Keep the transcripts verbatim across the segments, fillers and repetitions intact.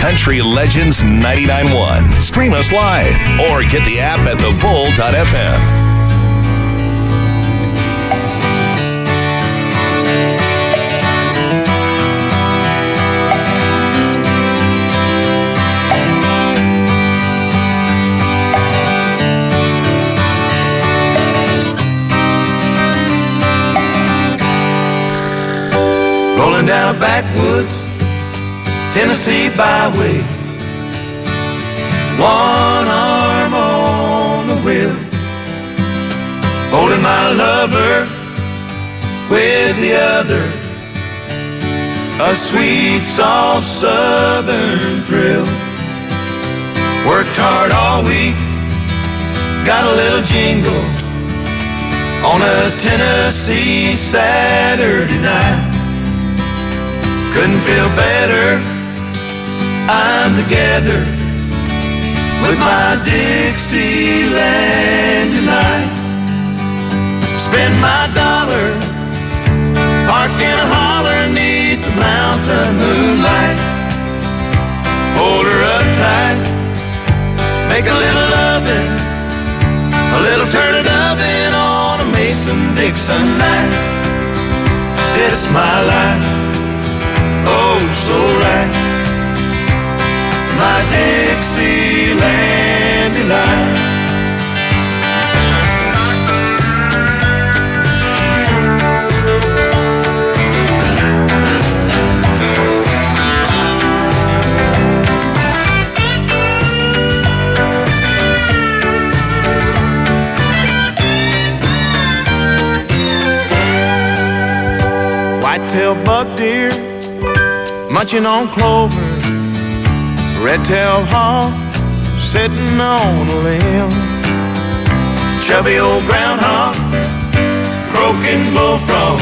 Country Legends ninety-nine point one. Stream us live or get the app at the bull dot f m. Rolling down a backwoods Tennessee byway, one arm on the wheel, holding my lover with the other, a sweet, soft southern thrill. Worked hard all week, got a little jingle on a Tennessee Saturday night. Couldn't feel better, I'm together with my Dixieland delight. Spend my dollar, park in a holler neath the mountain moonlight. Hold her up tight, make a little loving, a little turn it oven on a Mason-Dixon night. This is my life, oh so right, my Dixieland delight. White-tailed buck deer munching on clover, red-tailed hawk sitting on a limb, chubby old groundhog, croaking bullfrog,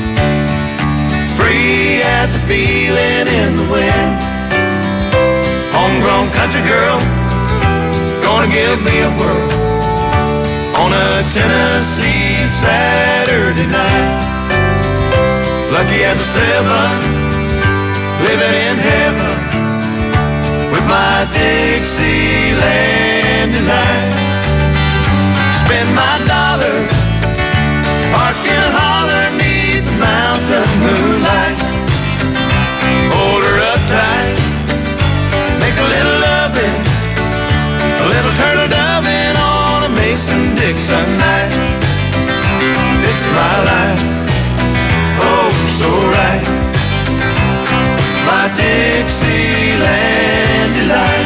free as a feeling in the wind. Homegrown country girl, gonna give me a whirl on a Tennessee Saturday night. Lucky as a seven, living in heaven with my Dixieland delight. Spend my dollar, park in a holler neath the mountain moonlight. Hold her up tight, make a little loving, a little turtle doving on a Mason-Dixon night. It's my life, oh so right, my Dixieland delight.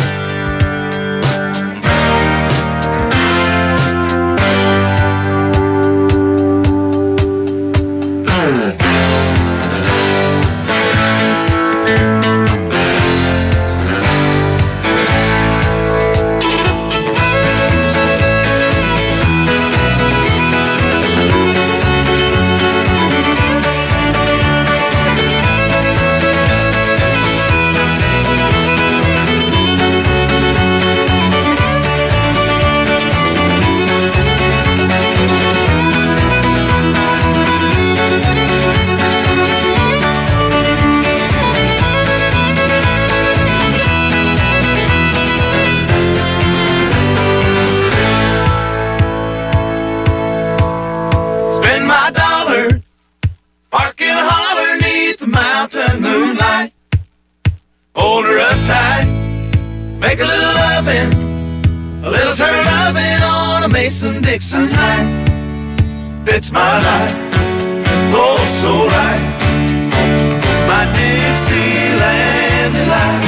Mason-Dixon night, fits my life, oh so right, my Dixieland delight.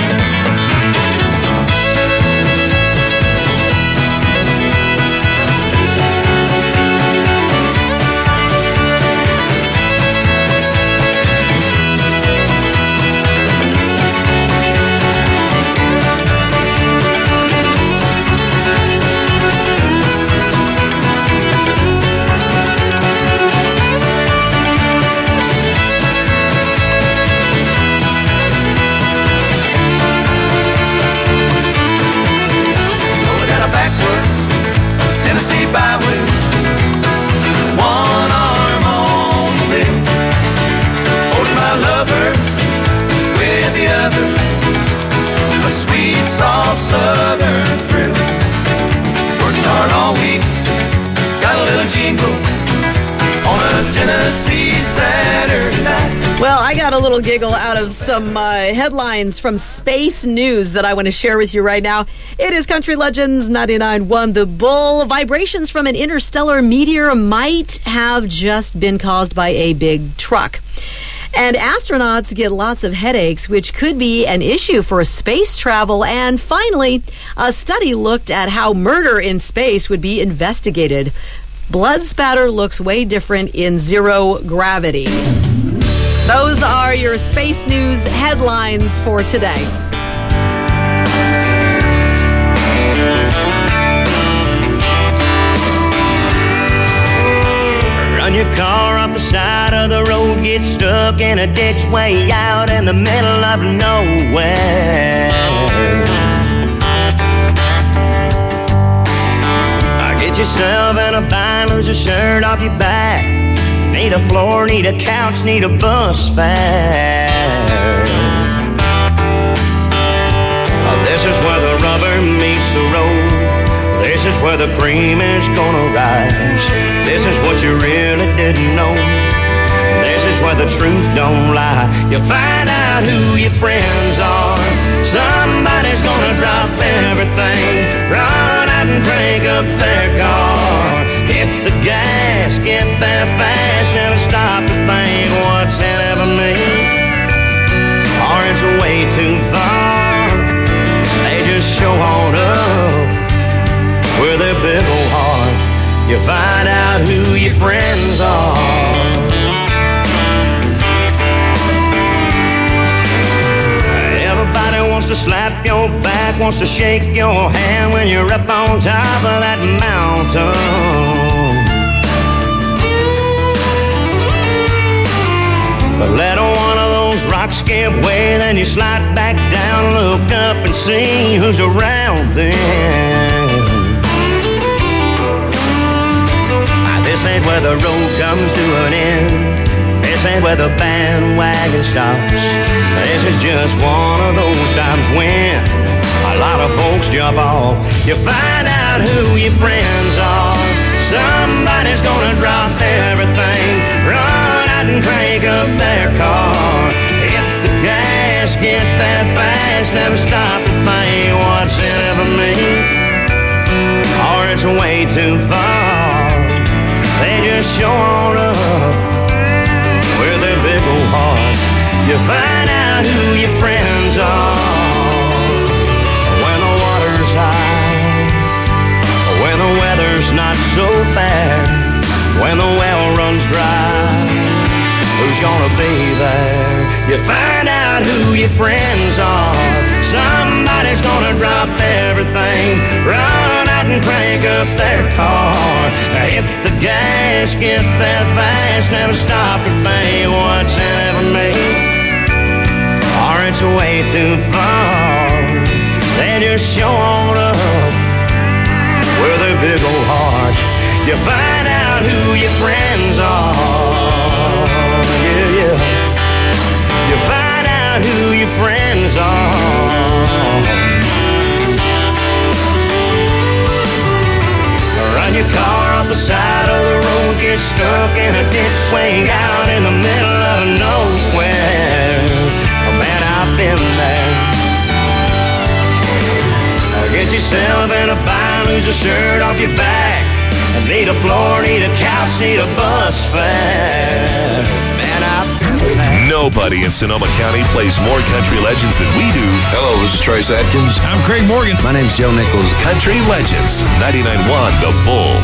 a sweet, soft southern thrill. Working hard all week, got a little jingle on a Tennessee Saturday night. Well, I got a little giggle out of some uh, headlines from Space News that I want to share with you right now. It is Country Legends ninety-nine point one The Bull. Vibrations from an interstellar meteor might have just been caused by a big truck. And astronauts get lots of headaches, which could be an issue for space travel. And finally, a study looked at how murder in space would be investigated. Blood spatter looks way different in zero gravity. Those are your Space News headlines for today. Run your car off the side of the road, get stuck in a ditch way out in the middle of nowhere. Get yourself in a bind, lose a shirt off your back. Need a floor, need a couch, need a bus fare. Oh, this is where the rubber meets the road. This is where the cream is gonna rise. This is what you really didn't know. This is where the truth don't lie. You find out who your friends are. Somebody's gonna drop everything, run out and crank up their car. Hit the gas, get there fast, never stop to think what's in it for me. Or it's way too far. They just show on up with their big old heart. You find out who your friends are. Everybody wants to slap your back, wants to shake your hand when you're up on top of that mountain. But let one of those rocks give way, then you slide back down, look up and see who's around then. This ain't where the road comes to an end. This ain't where the bandwagon stops. This is just one of those times when a lot of folks jump off. You find out who your friends are. Somebody's gonna drop everything, run out and crank up their car. Hit the gas, get there fast, never stop to think what's in it for me. Or it's way too far. They just show on up with their big old heart. You find out who your friends are. When the water's high, when the weather's not so bad, when the well runs dry, who's gonna be there? You find out who your friends are. Somebody's gonna drop everything, run out and crank up their car. Hit the gas, get there fast, never stop to think what's in it for me. Or it's way too far. They just show on up with their big old heart. You find out who your friends are. Yeah, yeah. You find out who your friends are. Run your car off the side of the road, get stuck in a ditch way out in the middle of nowhere. Oh man, I've been there. Get yourself in a bind, lose a shirt off your back. Need a floor, need a couch, need a bus fare. Man, I've been there. Nobody in Sonoma County plays more country legends than we do. Hello, this is Trace Adkins. I'm Craig Morgan. My name's Joe Nichols. Country Legends, ninety-nine point one The Bull.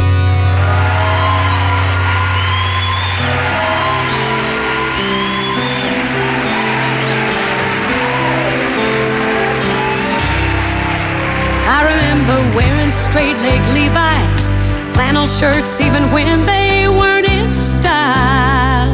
I remember wearing straight leg Levi's, flannel shirts even when they weren't in style.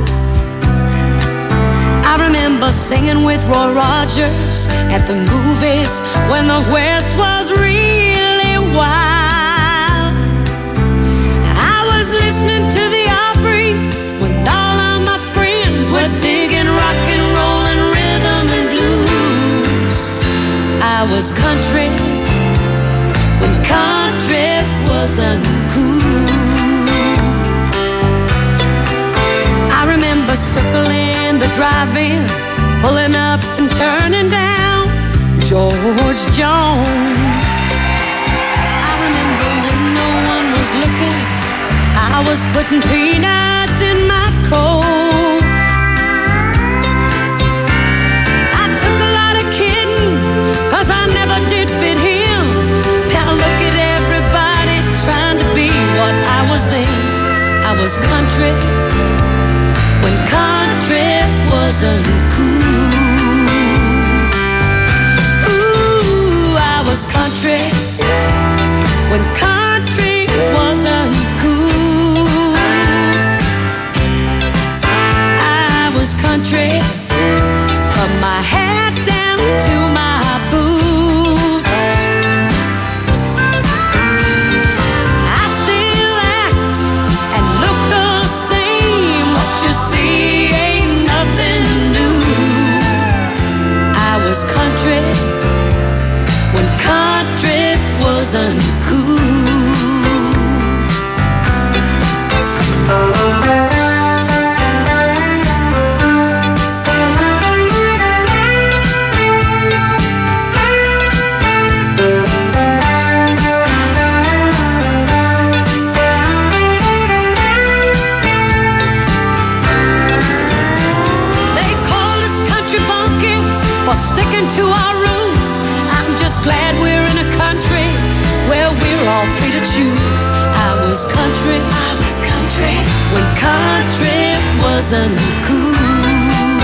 I remember singing with Roy Rogers at the movies when the West was really wild. I was listening to the Opry when all of my friends were digging rock and roll and rhythm and blues. I I was country when country wasn't cool. I remember circling the drive-in, pulling up and turning down George Jones. I remember when no one was looking, I was putting peanuts in my coat. I took a lot of kidding, cause I never did fit him. Now look at everybody trying to be what I was then. I was country when country wasn't cool. Ooh, I was country when country wasn't cool. I was country from my head down to my boots. I still act and look the same. What you see ain't nothing new. I was country when country wasn't cool. Sticking to our roots. I'm just glad we're in a country where we're all free to choose. I was country, I was country when country wasn't cool.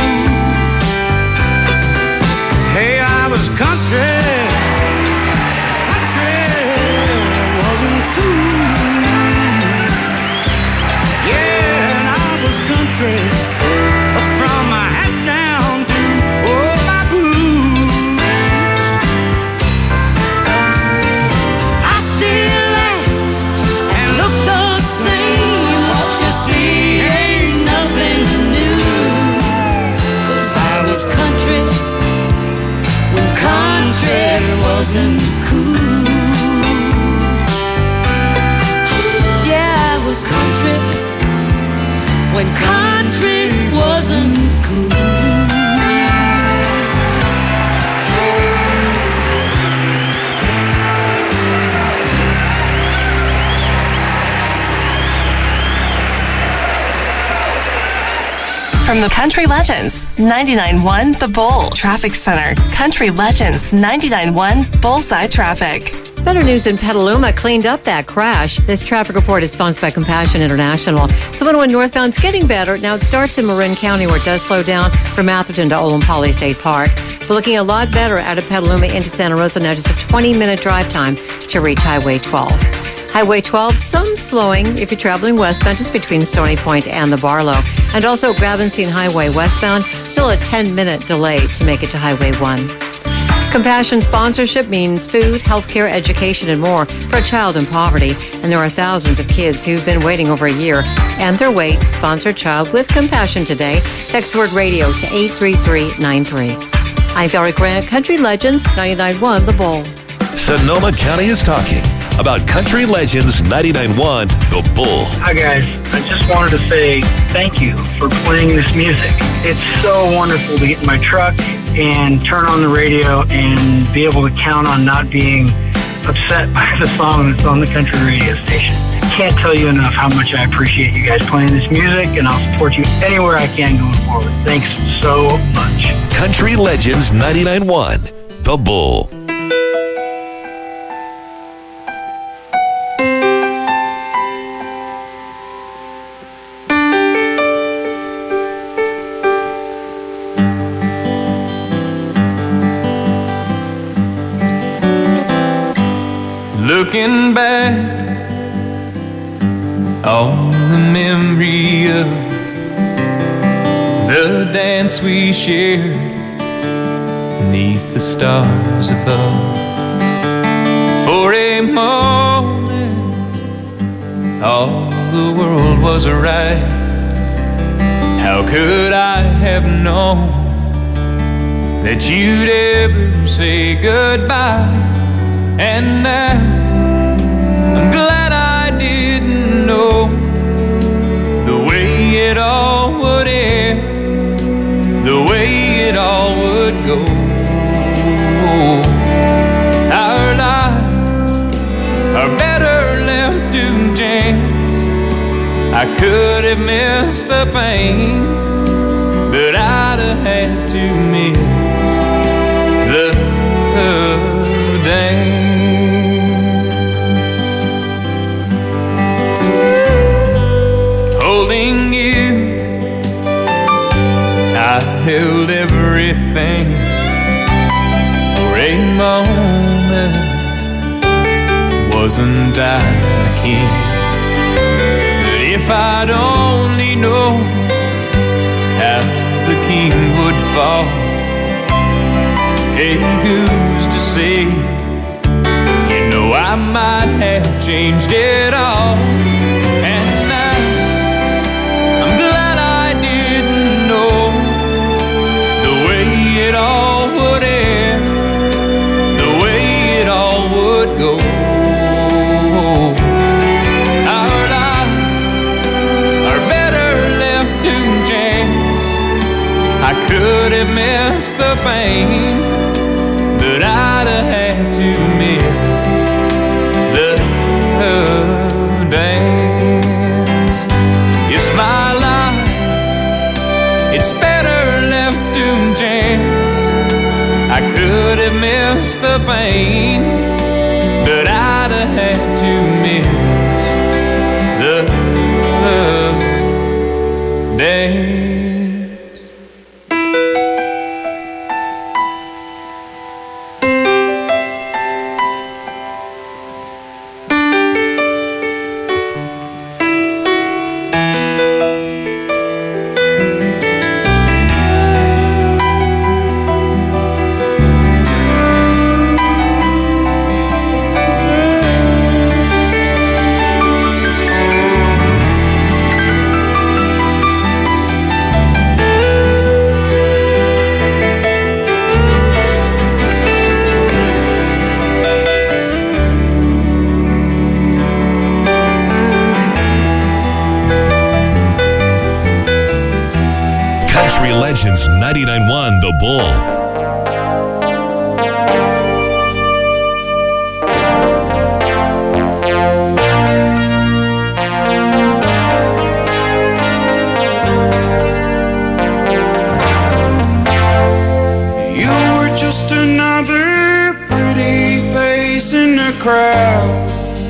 Hey, I was country, country wasn't cool. Yeah, and I was country from my hat down to oh my boots. I still act and look the same. What you see ain't nothing new. Cause I was country when country wasn't cool. Yeah, I was country when country wasn't cool. From the Country Legends, ninety-nine point one The Bull Traffic Center. Country Legends, ninety-nine point one Bullseye Traffic. Better news in Petaluma cleaned up that crash. This traffic report is sponsored by Compassion International. So one oh one northbound's getting better. Now it starts in Marin County where it does slow down from Atherton to Olin Poly State Park. We're looking a lot better out of Petaluma into Santa Rosa. Now just a twenty-minute drive time to reach Highway twelve. Highway twelve, some slowing if you're traveling westbound, just between Stony Point and the Barlow. And also Gravenstein Highway westbound, still a ten-minute delay to make it to Highway one. Compassion sponsorship means food, healthcare, education, and more for a child in poverty. And there are thousands of kids who've been waiting over a year and their wait to sponsor a child with Compassion today. Text word radio to eight three three nine three. I'm Valerie Grant, Country Legends, ninety-nine point one The Bull. Sonoma County is talking about Country Legends ninety-nine point one The Bull. Hi guys, I just wanted to say thank you for playing this music. It's so wonderful to get in my truck and turn on the radio and be able to count on not being upset by the song that's on the country radio station. Can't tell you enough how much I appreciate you guys playing this music, and I'll support you anywhere I can going forward. Thanks so much. Country Legends ninety-nine point one The Bull. Looking back on the memory of the dance we shared beneath the stars above. For a moment, all the world was right. How could I have known that you'd ever say goodbye. And now I'm glad I didn't know the way it all would end, the way it all would go. Our lives are better left to chance. I could have missed the pain, but I'd have had to miss the dance. Holding you, I held everything for a moment. Wasn't I the king? But if I'd only known how the king would fall, hey, who's to say? You know I might have changed it all. And now I'm glad I didn't know the way it all would end, the way it all would go. Our lives are better left to chance. I could have missed the pain, but I'd have had to miss the dance. It's my life, it's better left to chance. I could have missed the pain, but I'd have had to miss the dance. Legends ninety-nine point one The Bull. Crowd,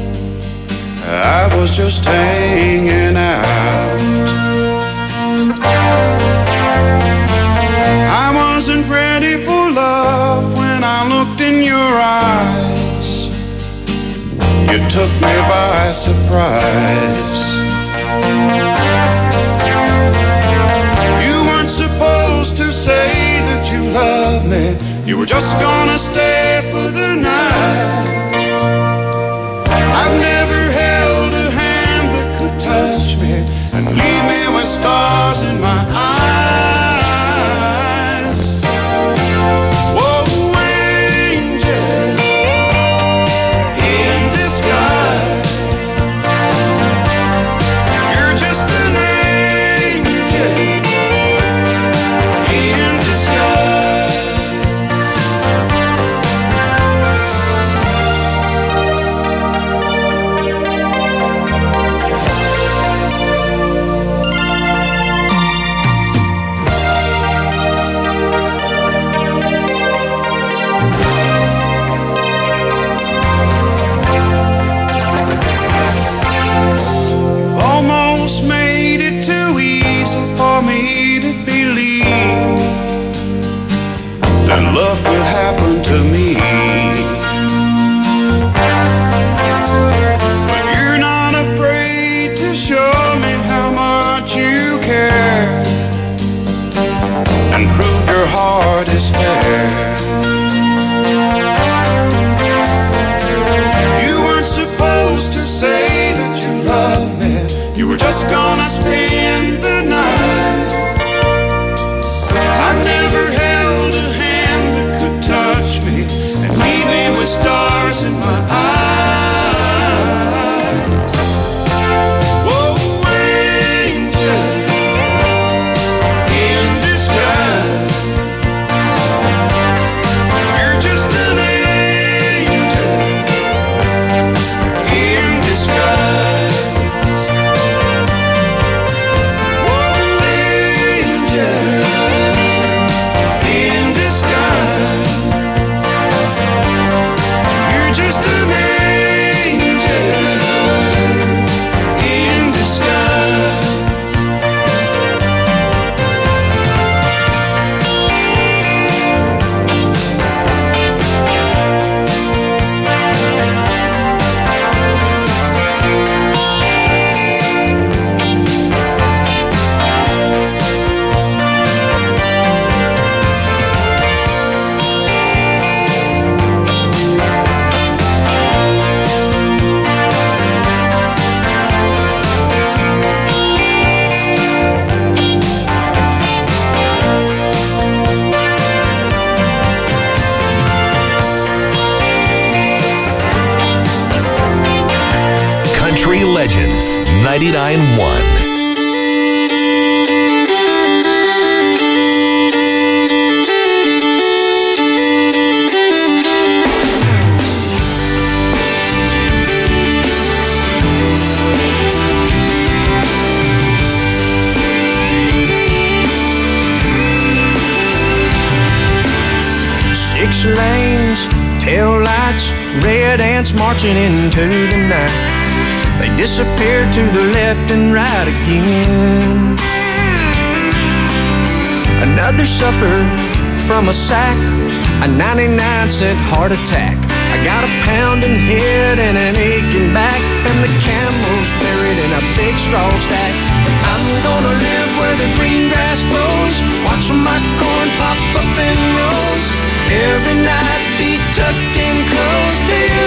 I was just hanging out. I wasn't ready for love when I looked in your eyes. You took me by surprise. You weren't supposed to say that you loved me. You were just gonna stay for the night. I've never held a hand that could touch me and leave me with stars in my eyes. Whoa, angel in disguise, you're just an angel in disguise. That love could happen to me, but you're not afraid to show me how much you care and prove your heart is fair. You weren't supposed to say that you loved me. You were just gonna spend the night. I've never held a hand Legends ninety-nine point one. Six lanes, tail lights, red ants marching into the night. They disappear to the left and right again. Another supper from a sack, a ninety-nine cent heart attack. I got a pounding head and an aching back, and the camel's buried in a big straw stack. I'm gonna live where the green grass grows, watching my corn pop up in rows. Every night be tucked in close to you.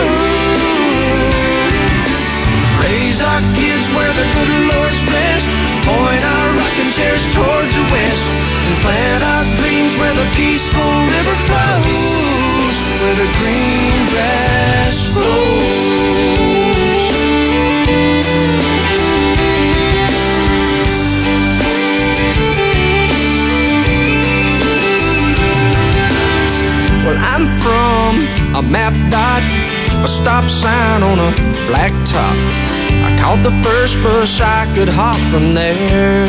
Raise our kids where the good Lord's blessed. Point our rocking chairs towards the west, and plant our dreams where the peaceful river flows, where the green grass grows. Well, I'm from a map dot, a stop sign on a black top. I caught the first bus I could hop from there.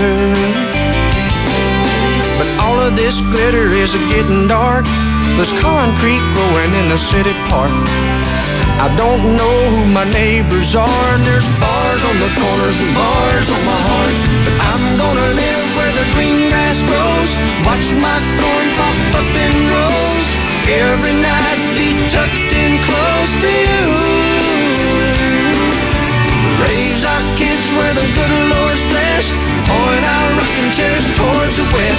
But all of this glitter is getting dark. There's concrete growing in the city park. I don't know who my neighbors are, and there's bars on the corners and bars on my heart. But I'm gonna live where the green grass grows, watch my corn pop up in rows. Every night be tucked in close to you. Raise our kids where the good Lord's blessed. Point our rocking chairs towards the west.